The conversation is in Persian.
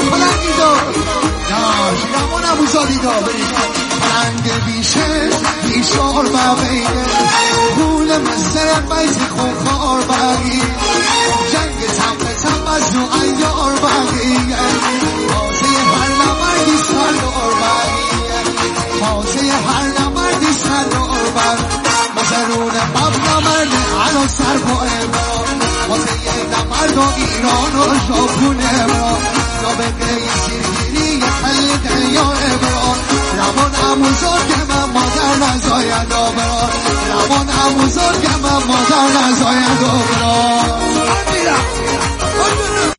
پلنگیدو ناشیرمون ابوزادیدو پلنگ بیشار بقیه خون مزر بیز خونخار بقیه جنگ تم از نو ایار بقیه تازه هر نمردی سردار بقیه تازه هر نمردی سردار بقیه مزرون باب نمرده الان سر با امران تازه نمرد و ایران و ژاپونه بران نابقه شیرگیری خلق یا ابران رمان اموزار که من مادر نزاید آبران رمان اموزار که من مادر نزاید آبران